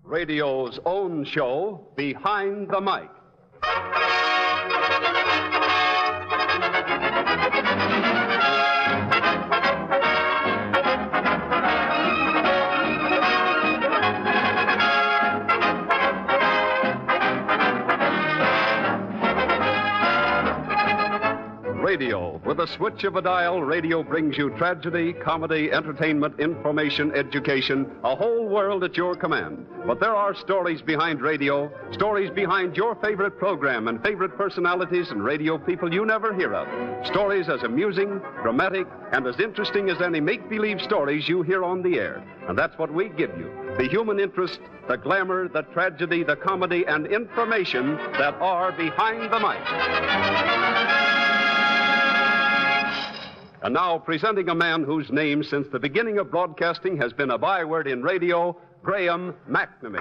Radio's own show, Behind the Mic. Radio. With a switch of a dial, radio brings you tragedy, comedy, entertainment, information, education, a whole world at your command. But there are stories behind radio, stories behind your favorite program and favorite personalities and radio people you never hear of. Stories as amusing, dramatic, and as interesting as any make-believe stories you hear on the air. And that's what we give you. The human interest, the glamour, the tragedy, the comedy, and information that are behind the mic. And now, presenting a man whose name, since the beginning of broadcasting, has been a byword in radio, Graham McNamee.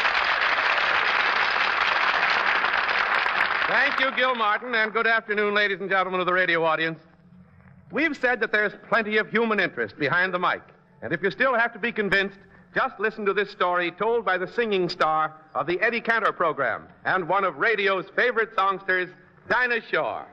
Thank you, Gil Martin, and good afternoon, ladies and gentlemen of the radio audience. We've said that there's plenty of human interest behind the mic, and if you still have to be convinced, just listen to this story told by the singing star of the Eddie Cantor program and one of radio's favorite songsters, Dinah Shore.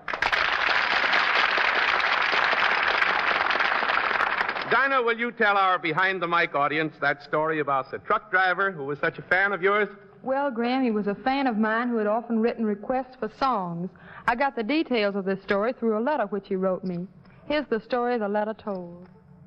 Dinah, will you tell our behind-the-mic audience that story about the truck driver who was such a fan of yours? Well, Graham, he was a fan of mine who had often written requests for songs. I got the details of this story through a letter which he wrote me. Here's the story the letter told.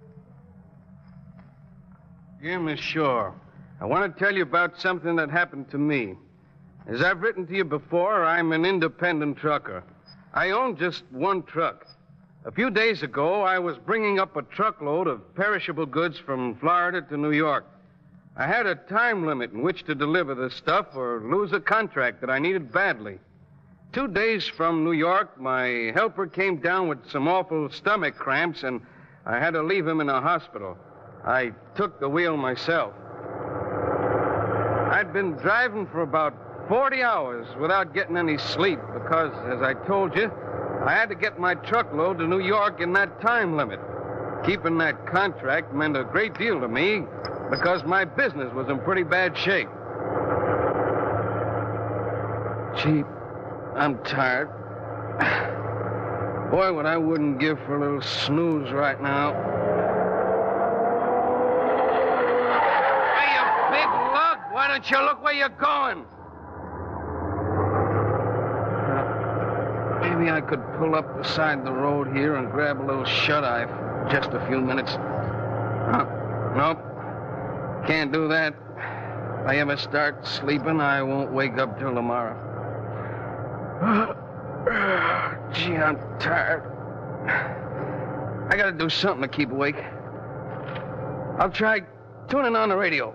Dear Miss Shore, I want to tell you about something that happened to me. As I've written to you before, I'm an independent trucker. I own just one truck. A few days ago, I was bringing up a truckload of perishable goods from Florida to New York. I had a time limit in which to deliver this stuff or lose a contract that I needed badly. 2 days from New York, my helper came down with some awful stomach cramps, and I had to leave him in a hospital. I took the wheel myself. I'd been driving for about 40 hours without getting any sleep because, as I told you, I had to get my truckload to New York in that time limit. Keeping that contract meant a great deal to me because my business was in pretty bad shape. Gee, I'm tired. Boy, what I wouldn't give for a little snooze right now. Hey, you big lug, why don't you look where you're going? Maybe I could pull up beside the road here and grab a little shut-eye for just a few minutes. Nope. Can't do that. If I ever start sleeping, I won't wake up till tomorrow. Gee, I'm tired. I gotta do something to keep awake. I'll try tuning on the radio.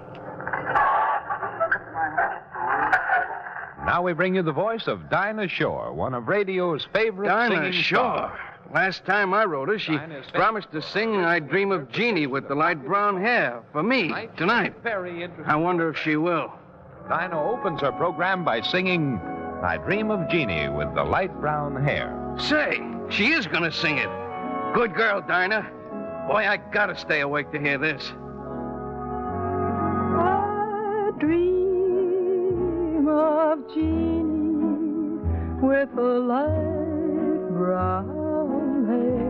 Now we bring you the voice of Dinah Shore, one of radio's favorite Dinah singing Shore. stars. Last time I wrote her, she promised to sing I Dream of Jeannie with the light brown hair for me tonight. Very interesting. I wonder if she will. Dinah opens her program by singing I Dream of Jeannie with the light brown hair. Say, she is going to sing it. Good girl, Dinah. Boy, I gotta stay awake to hear this. I dream of Jeannie with a light brown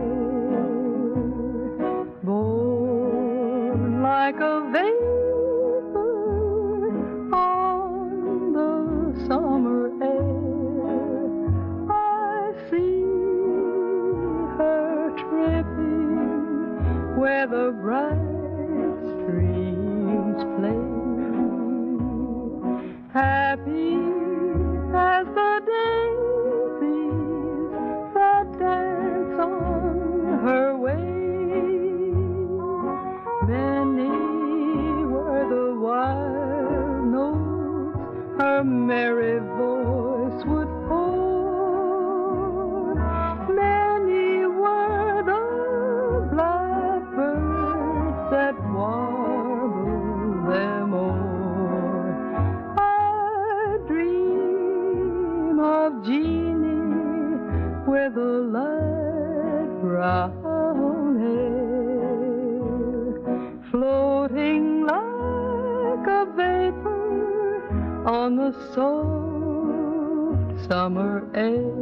hair, born like a vapor on the summer air. I see her tripping where the bright streams play, happy as the daisies that dance on her way. Many were the wild notes her merry voice would pour. Many were the blackbirds that warbled them o'er. I dream of Jeannie with a light brown hair, floating like a vapor the soft summer air.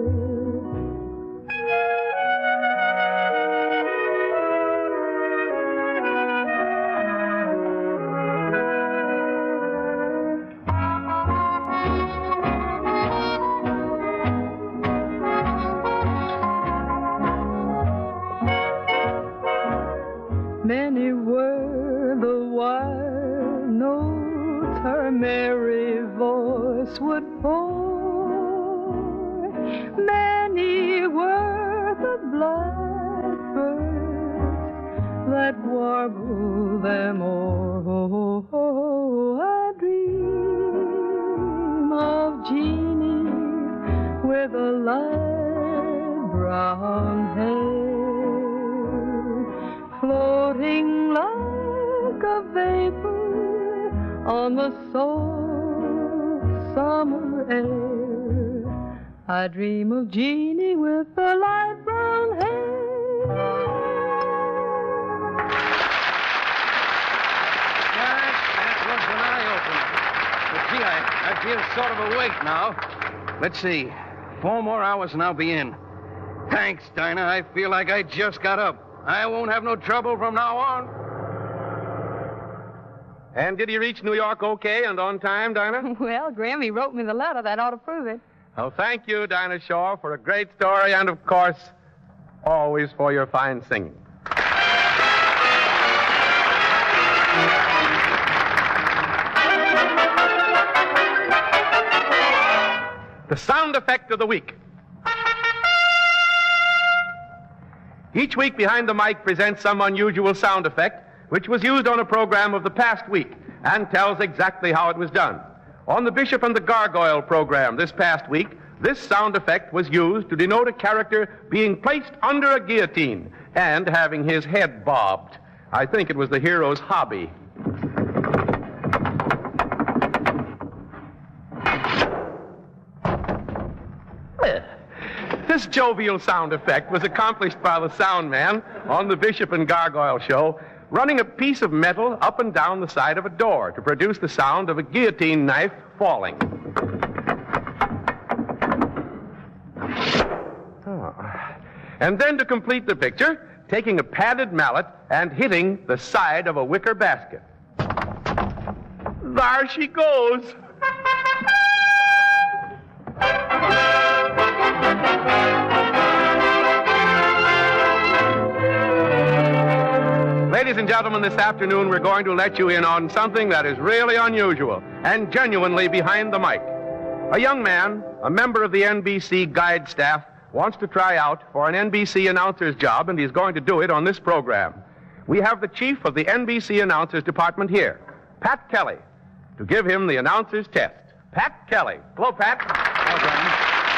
Many were the wild notes her merry voice would pour. Many were the blackbirds that warble them o'er. I dream of Jeannie with a light brown hair, floating like a vapor on the soft summer air. I dream of Jeannie with the light brown hair. That was an eye-opener. But gee, I feel sort of awake now. Let's see. 4 more hours and I'll be in. Thanks, Dinah. I feel like I just got up. I won't have no trouble from now on. And did he reach New York okay and on time, Dinah? Well, Graham, he wrote me the letter. That ought to prove it. Oh, thank you, Dinah Shaw, for a great story and, of course, always for your fine singing. The sound effect of the week. Each week, Behind the Mic presents some unusual sound effect which was used on a program of the past week and tells exactly how it was done. On the Bishop and the Gargoyle program this past week, this sound effect was used to denote a character being placed under a guillotine and having his head bobbed. I think it was the hero's hobby. This jovial sound effect was accomplished by the sound man on the Bishop and Gargoyle show, running a piece of metal up and down the side of a door to produce the sound of a guillotine knife falling. And then to complete the picture, taking a padded mallet and hitting the side of a wicker basket. There she goes. Ladies and gentlemen, this afternoon we're going to let you in on something that is really unusual and genuinely behind the mic. A young man, a member of the NBC guide staff, wants to try out for an NBC announcer's job, and he's going to do it on this program. We have the chief of the NBC announcers department here, Pat Kelly, to give him the announcer's test. Pat Kelly. Hello, Pat. Hello,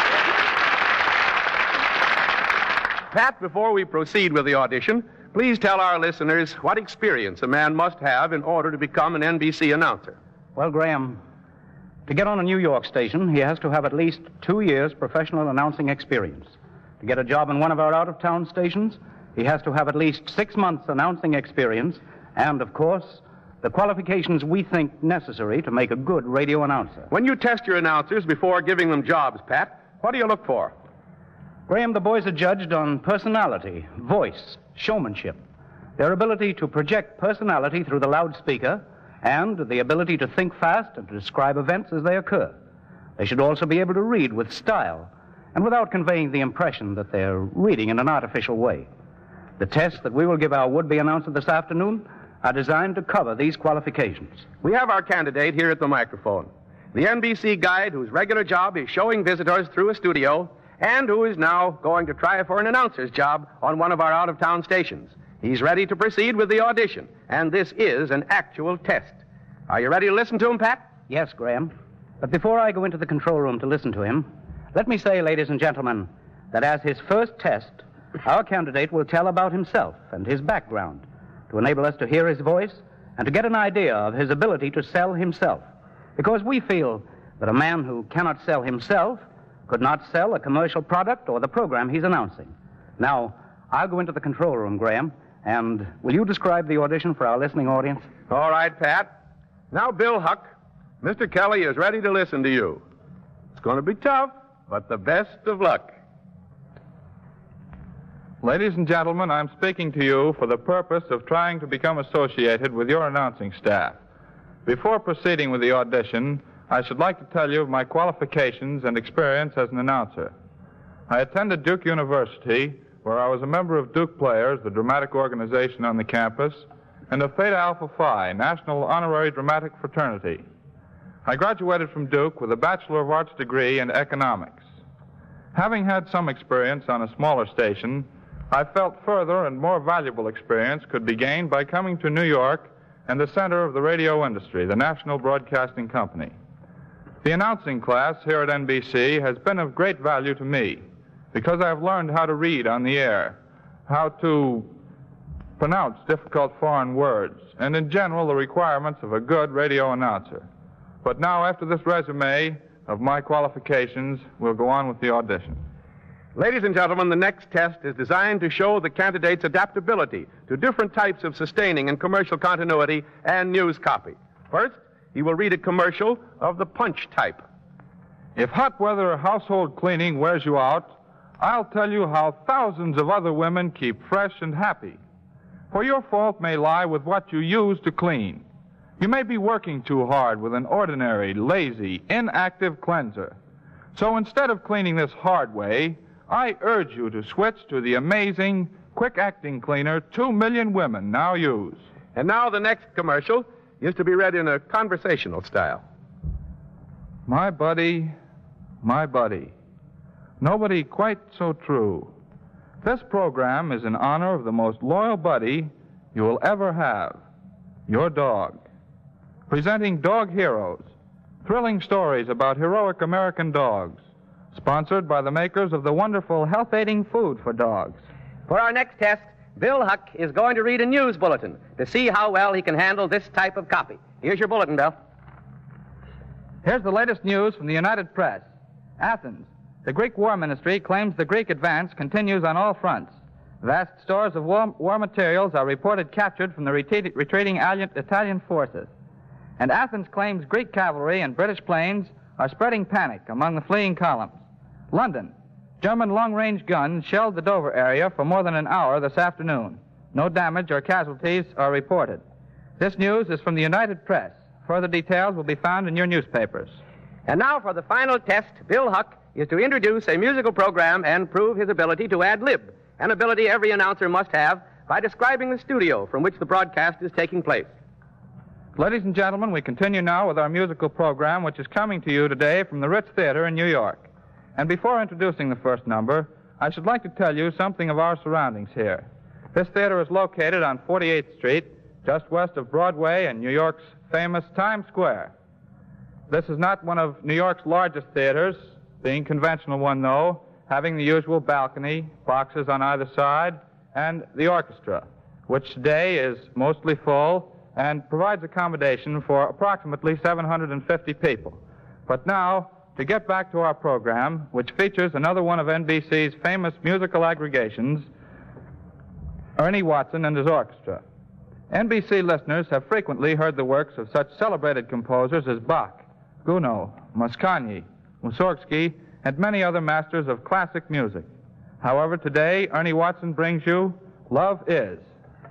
Pat, before we proceed with the audition, please tell our listeners what experience a man must have in order to become an NBC announcer. Well, Graham, to get on a New York station, he has to have at least 2 years professional announcing experience. To get a job in one of our out-of-town stations, he has to have at least 6 months announcing experience and, of course, the qualifications we think necessary to make a good radio announcer. When you test your announcers before giving them jobs, Pat, what do you look for? Graham, the boys are judged on personality, voice, showmanship, their ability to project personality through the loudspeaker, and the ability to think fast and to describe events as they occur. They should also be able to read with style and without conveying the impression that they're reading in an artificial way. The tests that we will give our would-be announcer this afternoon are designed to cover these qualifications. We have our candidate here at the microphone, the NBC guide whose regular job is showing visitors through a studio and who is now going to try for an announcer's job on one of our out-of-town stations. He's ready to proceed with the audition, and this is an actual test. Are you ready to listen to him, Pat? Yes, Graham. But before I go into the control room to listen to him, let me say, ladies and gentlemen, that as his first test, our candidate will tell about himself and his background to enable us to hear his voice and to get an idea of his ability to sell himself. Because we feel that a man who cannot sell himself could not sell a commercial product or the program he's announcing. Now, I'll go into the control room, Graham, and will you describe the audition for our listening audience? All right, Pat. Now, Bill Huck, Mr. Kelly is ready to listen to you. It's going to be tough, but the best of luck. Ladies and gentlemen, I'm speaking to you for the purpose of trying to become associated with your announcing staff. Before proceeding with the audition, I should like to tell you of my qualifications and experience as an announcer. I attended Duke University, where I was a member of Duke Players, the dramatic organization on the campus, and of Theta Alpha Phi, National Honorary Dramatic Fraternity. I graduated from Duke with a Bachelor of Arts degree in economics. Having had some experience on a smaller station, I felt further and more valuable experience could be gained by coming to New York and the center of the radio industry, the National Broadcasting Company. The announcing class here at NBC has been of great value to me because I've learned how to read on the air, how to pronounce difficult foreign words, and in general the requirements of a good radio announcer. But now, after this resume of my qualifications, we'll go on with the audition. Ladies and gentlemen, the next test is designed to show the candidate's adaptability to different types of sustaining and commercial continuity and news copy. First, he will read a commercial of the punch type. If hot weather household cleaning wears you out, I'll tell you how thousands of other women keep fresh and happy. For your fault may lie with what you use to clean. You may be working too hard with an ordinary, lazy, inactive cleanser. So instead of cleaning this hard way, I urge you to switch to the amazing, quick-acting cleaner 2 million women now use. And now the next commercial is to be read in a conversational style. My buddy, nobody quite so true. This program is in honor of the most loyal buddy you will ever have, your dog. Presenting Dog Heroes, thrilling stories about heroic American dogs. Sponsored by the makers of the wonderful health-aiding food for dogs. For our next test, Bill Huck is going to read a news bulletin to see how well he can handle this type of copy. Here's your bulletin, Bill. Here's the latest news from the United Press. Athens. The Greek War Ministry claims the Greek advance continues on all fronts. Vast stores of war materials are reported captured from the retreating Italian forces. And Athens claims Greek cavalry and British planes are spreading panic among the fleeing columns. London. German long-range guns shelled the Dover area for more than an hour this afternoon. No damage or casualties are reported. This news is from the United Press. Further details will be found in your newspapers. And now for the final test, Bill Huck is to introduce a musical program and prove his ability to ad-lib, an ability every announcer must have by describing the studio from which the broadcast is taking place. Ladies and gentlemen, we continue now with our musical program, which is coming to you today from the Ritz Theater in New York. And before introducing the first number, I should like to tell you something of our surroundings here. This theater is located on 48th Street, just west of Broadway and New York's famous Times Square. This is not one of New York's largest theaters, being a conventional one, though, having the usual balcony, boxes on either side, and the orchestra, which today is mostly full and provides accommodation for approximately 750 people. But now, to get back to our program, which features another one of NBC's famous musical aggregations, Ernie Watson and his orchestra. NBC listeners have frequently heard the works of such celebrated composers as Bach, Gounod, Mascagni, Mussorgsky, and many other masters of classic music. However, today, Ernie Watson brings you Love Is.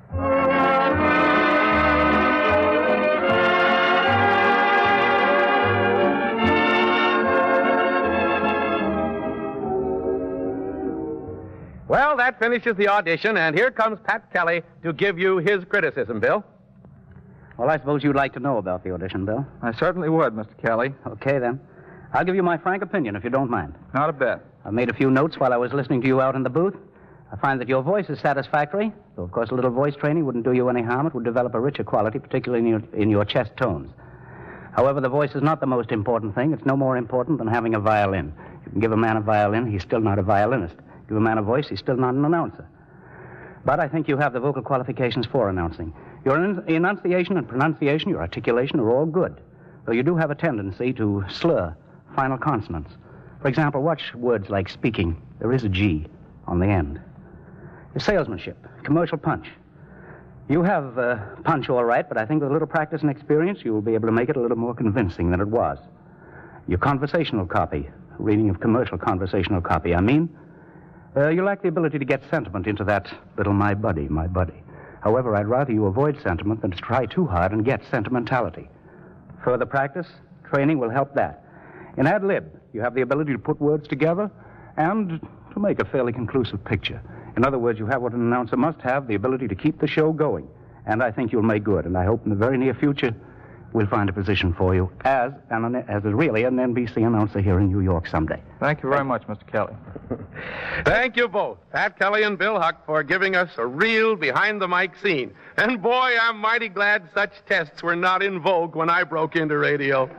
Well, that finishes the audition, and here comes Pat Kelly to give you his criticism, Bill. Well, I suppose you'd like to know about the audition, Bill. I certainly would, Mr. Kelly. Okay, then. I'll give you my frank opinion, if you don't mind. Not a bit. I made a few notes while I was listening to you out in the booth. I find that your voice is satisfactory, though, of course, a little voice training wouldn't do you any harm. It would develop a richer quality, particularly in your chest tones. However, the voice is not the most important thing. It's no more important than having a violin. You can give a man a violin, he's still not a violinist. Give a man a voice, he's still not an announcer. But I think you have the vocal qualifications for announcing. Your enunciation and pronunciation, your articulation are all good, though you do have a tendency to slur final consonants. For example, watch words like speaking. There is a G on the end. Your salesmanship, commercial punch. You have punch all right, but I think with a little practice and experience, you will be able to make it a little more convincing than it was. Your conversational copy, reading of commercial conversational copy, you lack the ability to get sentiment into that little my buddy. However, I'd rather you avoid sentiment than to try too hard and get sentimentality. Further practice, training will help that. In ad lib, you have the ability to put words together and to make a fairly conclusive picture. In other words, you have what an announcer must have, the ability to keep the show going. And I think you'll make good. And I hope in the very near future we'll find a position for you as really an NBC announcer here in New York someday. Thank you very much, Mr. Kelly. Thank you both, Pat Kelly and Bill Huck, for giving us a real behind-the-mic scene. And boy, I'm mighty glad such tests were not in vogue when I broke into radio.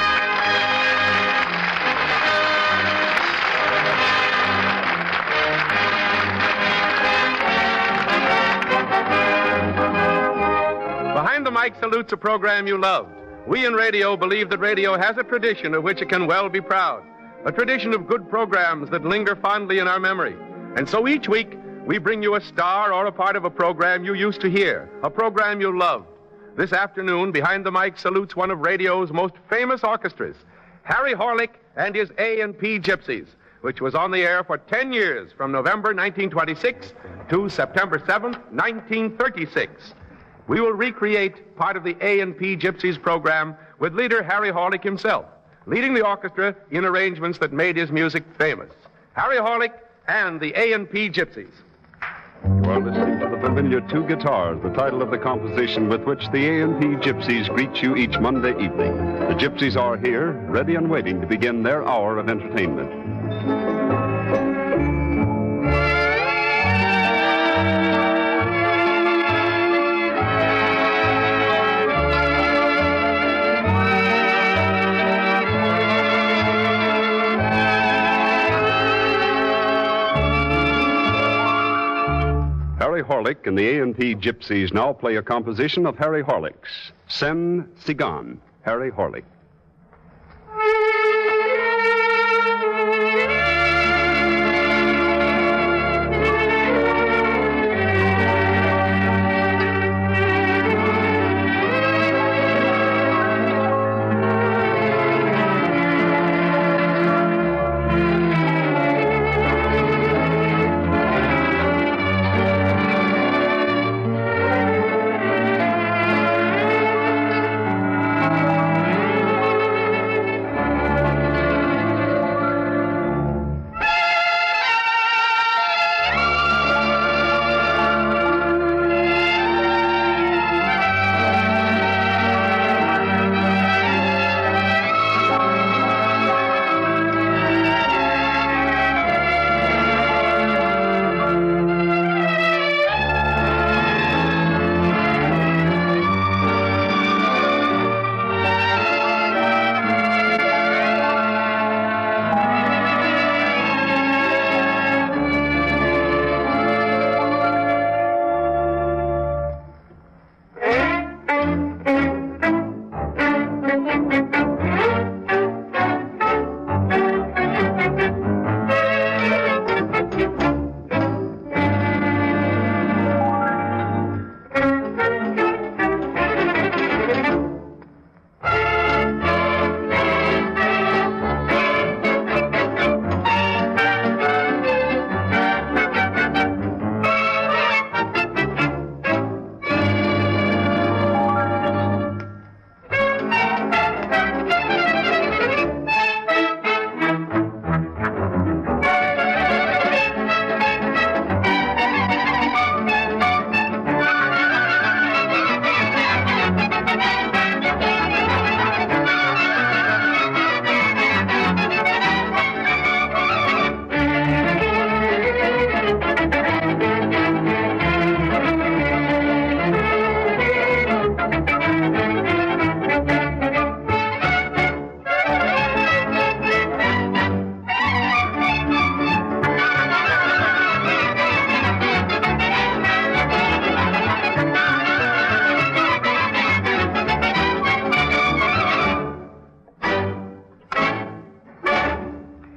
Behind the Mic salutes a program you loved. We in radio believe that radio has a tradition of which it can well be proud. A tradition of good programs that linger fondly in our memory. And so each week, we bring you a star or a part of a program you used to hear, a program you loved. This afternoon, Behind the Mic salutes one of radio's most famous orchestras, Harry Horlick and his A&P Gypsies, which was on the air for 10 years from November 1926 to September 7th, 1936. We will recreate part of the A&P Gypsies program with leader Harry Horlick himself, leading the orchestra in arrangements that made his music famous. Harry Horlick and the A&P Gypsies. You are listening to the familiar Two Guitars, the title of the composition with which the A&P Gypsies greet you each Monday evening. The Gypsies are here, ready and waiting to begin their hour of entertainment. Harry Horlick and the A&P Gypsies now play a composition of Harry Horlick's, Sen Sigan, Harry Horlick.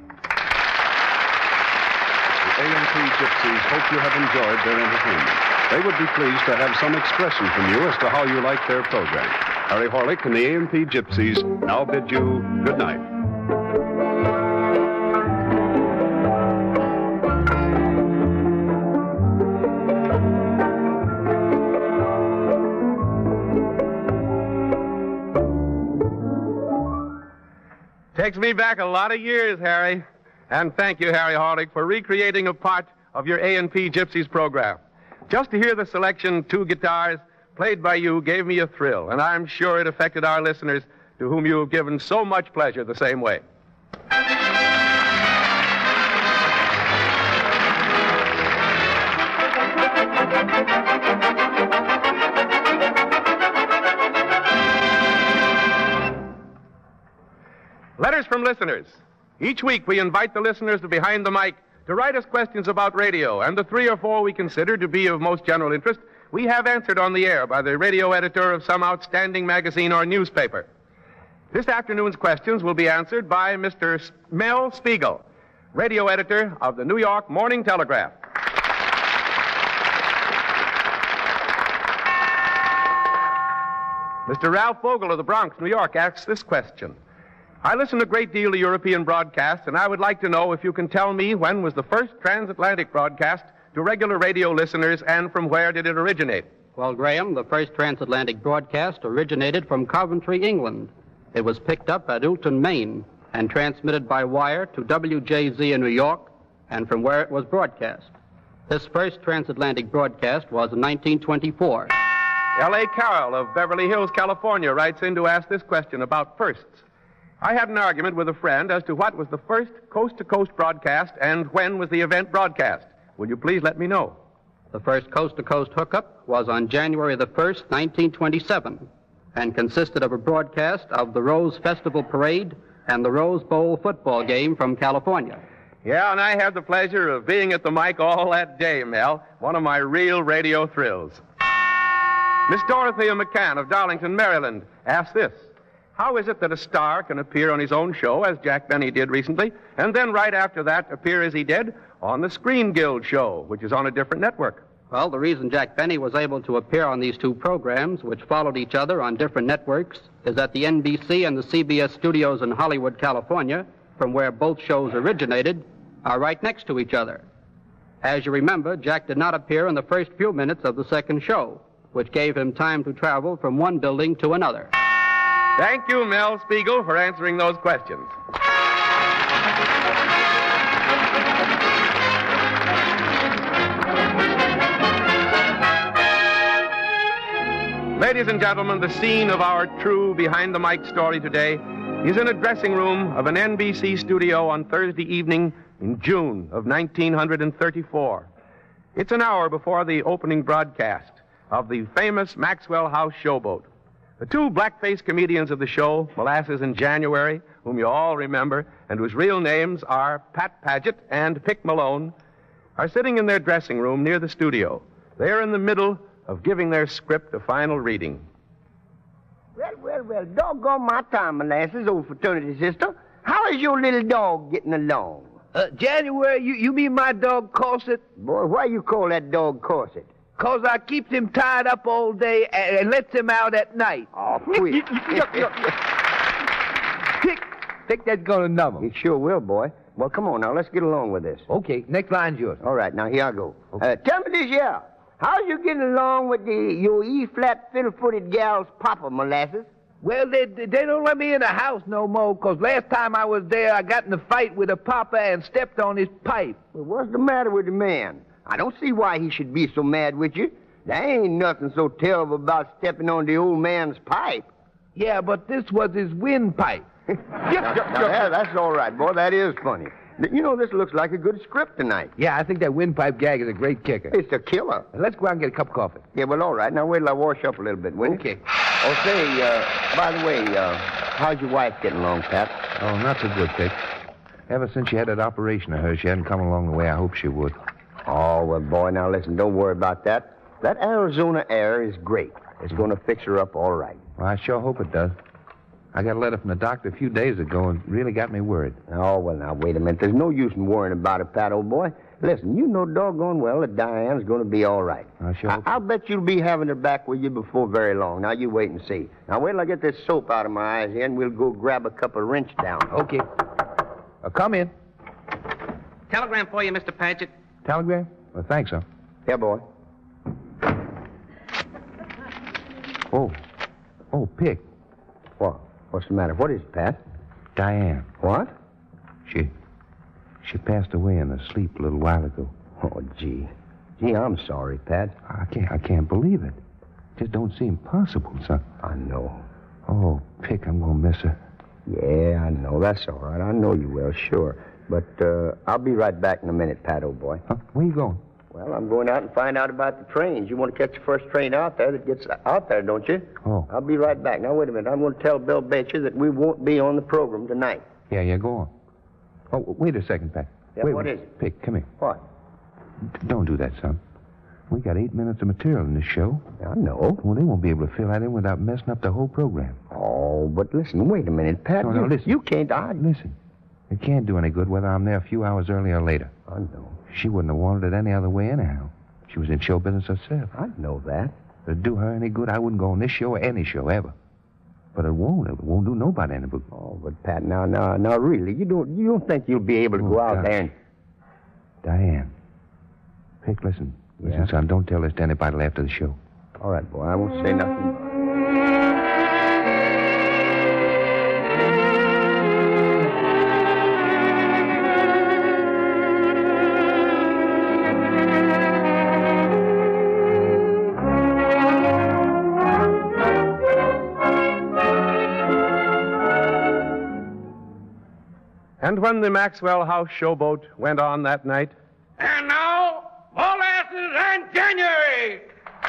A&P Gypsies hope you have enjoyed their entertainment. They would be pleased to have some expression from you as to how you like their program. Harry Horlick and the A&P Gypsies now bid you good night. Takes me back a lot of years, Harry. And thank you, Harry Horlick, for recreating a part of your A&P Gypsies program. Just to hear the selection, two guitars, played by you gave me a thrill, and I'm sure it affected our listeners, to whom you have given so much pleasure the same way. Letters from listeners. Each week we invite the listeners to Behind the Mic to write us questions about radio, and the 3 or 4 we consider to be of most general interest we have answered on the air by the radio editor of some outstanding magazine or newspaper. This afternoon's questions will be answered by Mr. Mel Spiegel, radio editor of the New York Morning Telegraph. Mr. Ralph Vogel of the Bronx, New York, asks this question. I listen a great deal to European broadcasts, and I would like to know if you can tell me when was the first transatlantic broadcast to regular radio listeners, and from where did it originate? Well, Graham, the first transatlantic broadcast originated from Coventry, England. It was picked up at Oulton, Maine, and transmitted by wire to WJZ in New York, and from where it was broadcast. This first transatlantic broadcast was in 1924. L.A. Carroll of Beverly Hills, California, writes in to ask this question about firsts. I had an argument with a friend as to what was the first coast-to-coast broadcast and when was the event broadcast. Will you please let me know? The first coast-to-coast hookup was on January the 1st, 1927, and consisted of a broadcast of the Rose Festival Parade and the Rose Bowl football game from California. Yeah, and I had the pleasure of being at the mic all that day, Mel. One of my real radio thrills. Miss Dorothea McCann of Darlington, Maryland, asks this. How is it that a star can appear on his own show, as Jack Benny did recently, and then right after that appear as he did on the Screen Guild show, which is on a different network? Well, the reason Jack Benny was able to appear on these two programs, which followed each other on different networks, is that the NBC and the CBS studios in Hollywood, California, from where both shows originated, are right next to each other. As you remember, Jack did not appear in the first few minutes of the second show, which gave him time to travel from one building to another. Thank you, Mel Spiegel, for answering those questions. Ladies and gentlemen, the scene of our true Behind the Mic story today is in a dressing room of an NBC studio on Thursday evening in June of 1934. It's an hour before the opening broadcast of the famous Maxwell House Showboat. The two black-faced comedians of the show, Molasses and January, whom you all remember, and whose real names are Pat Paget and Pick Malone, are sitting in their dressing room near the studio. They are in the middle of giving their script a final reading. Well, doggone my time, Molasses, old fraternity sister. How is your little dog getting along? January, you mean my dog Corset? Boy, why you call that dog Corset? 'Cause I keeps him tied up all day and lets him out at night. Oh, quit. Think that's gonna numb him. It sure will, boy. Well, come on now, let's get along with this. Okay, next line's yours. All right, now here I go. Okay. Tell me this year, how's you getting along with your E-flat fiddle-footed gal's papa, Molasses? Well, they don't let me in the house no more, 'cause last time I was there, I got in a fight with a papa and stepped on his pipe. Well, what's the matter with the man? I don't see why he should be so mad with you. There ain't nothing so terrible about stepping on the old man's pipe. Yeah, but this was his windpipe. That's all right, boy. That is funny. You know, this looks like a good script tonight. Yeah, I think that windpipe gag is a great kicker. It's a killer. Let's go out and get a cup of coffee. Yeah, well, all right. Now, wait till I wash up a little bit, will you? Okay. Oh, say, by the way, how's your wife getting along, Pat? Oh, not so good, Pick. Ever since she had that operation of hers, she hadn't come along the way I hoped she would. Oh, well, boy, now listen, don't worry about that. That Arizona air is great. It's going to fix her up all right. Well, I sure hope it does. I got a letter from the doctor a few days ago and really got me worried. Oh, well, now, wait a minute. There's no use in worrying about it, Pat, old boy. Listen, you know doggone well that Diane's going to be all right. I'll bet you'll be having her back with you before very long. Now, you wait and see. Now, wait till I get this soap out of my eyes here, and we'll go grab a cup of wrench down. Okay. Come in. Telegram for you, Mr. Paget. Telegram? Well, thanks, sir. Yeah, boy. Oh, Pick. What? What's the matter? What is it, Pat? Diane. What? She passed away in her sleep a little while ago. Oh, gee. Gee, I'm sorry, Pat. I can't believe it. Just don't seem possible, son. I know. Oh, Pick, I'm going to miss her. Yeah, I know. That's all right. I know you will, sure. But I'll be right back in a minute, Pat, old boy. Huh? Where you going? Well, I'm going out and find out about the trains. You want to catch the first train out there that gets out there, don't you? Oh. I'll be right back. Now, wait a minute. I'm going to tell Bill Becher that we won't be on the program tonight. Yeah, go on. Oh, wait a second, Pat. Yeah, wait, what is it? Pick, come here. What? Don't do that, son. We got 8 minutes of material in this show. I know. Well, they won't be able to fill that in without messing up the whole program. Oh, but listen, wait a minute, Pat. No, listen. You can't... Listen. It can't do any good whether I'm there a few hours early or later. I know. She wouldn't have wanted it any other way anyhow. She was in show business herself. I know that. If it'd do her any good, I wouldn't go on this show or any show ever. But it won't. It won't do nobody any good. Oh, but Pat, now, really, you don't think you'll be able to go out there and... Diane. Pick, listen. Listen, son, don't tell this to anybody till after the show. All right, boy, I won't say nothing. And when the Maxwell House showboat went on that night... And now, molasses and January!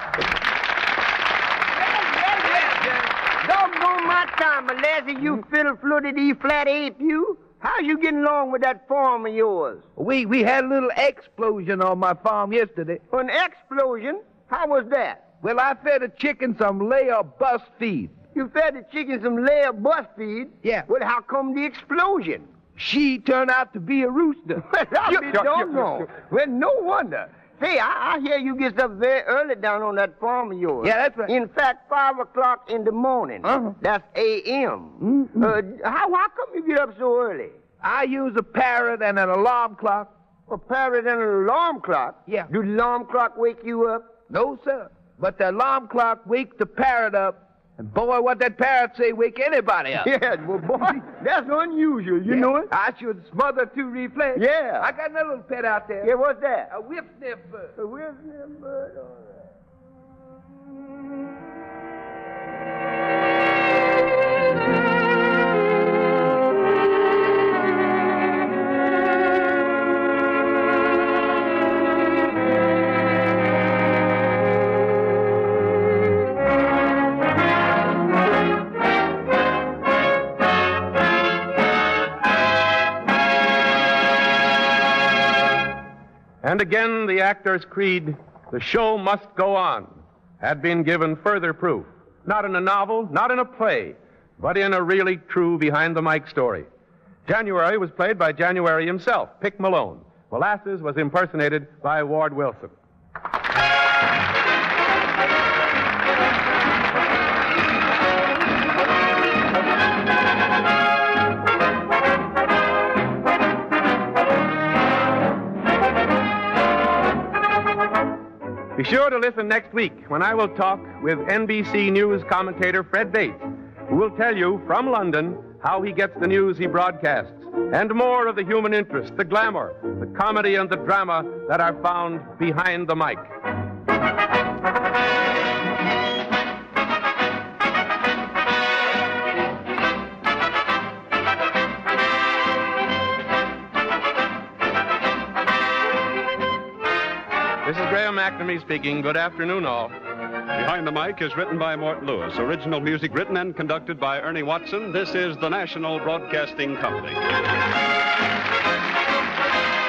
Doggone my time, Lassie, you fiddle-footed E-flat ape, you. How you getting along with that farm of yours? We had a little explosion on my farm yesterday. An explosion? How was that? Well, I fed the chicken some layer bus feed. You fed the chicken some layer bus feed? Yeah. Well, how come the explosion? She turned out to be a rooster. Well, I'll be doggone. Well, no wonder. Say, I hear you get up very early down on that farm of yours. Yeah, that's right. In fact, 5 o'clock in the morning. Uh-huh. That's a.m. Mm-hmm. How come you get up so early? I use a parrot and an alarm clock. A parrot and an alarm clock? Yeah. Do the alarm clock wake you up? No, sir. But the alarm clock wakes the parrot up. And boy, what that parrot say wake anybody up. Yeah, well, boy, that's unusual. You know it? I should smother 2 reflex. Yeah. I got another little pet out there. Yeah, what's that? A whip-sniff bird. A whip-sniff bird, all right. And again, the actor's creed, the show must go on, had been given further proof. Not in a novel, not in a play, but in a really true behind-the-mic story. January was played by January himself, Pick Malone. Molasses was impersonated by Ward Wilson. Be sure to listen next week when I will talk with NBC News commentator Fred Bates, who will tell you from London how he gets the news he broadcasts, and more of the human interest, the glamour, the comedy, and the drama that are found behind the mic. This is Graham McNamee speaking. Good afternoon, all. Behind the Mic is written by Mort Lewis. Original music written and conducted by Ernie Watson. This is the National Broadcasting Company.